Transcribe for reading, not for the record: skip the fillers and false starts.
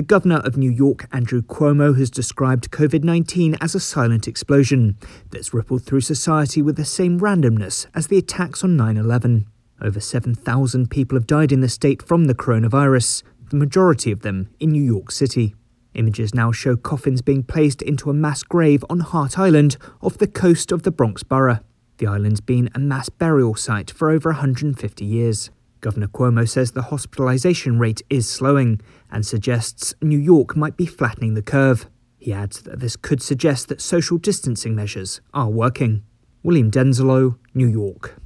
governor of New York, Andrew Cuomo, has described COVID-19 as a silent explosion that's rippled through society with the same randomness as the attacks on 9/11. Over 7,000 people have died in the state from the coronavirus, the majority of them in New York City. Images now show coffins being placed into a mass grave on Hart Island off the coast of the Bronx borough. The island's been a mass burial site for over 150 years. Governor Cuomo says the hospitalization rate is slowing and suggests New York might be flattening the curve. He adds that this could suggest that social distancing measures are working. William Denzelo, New York.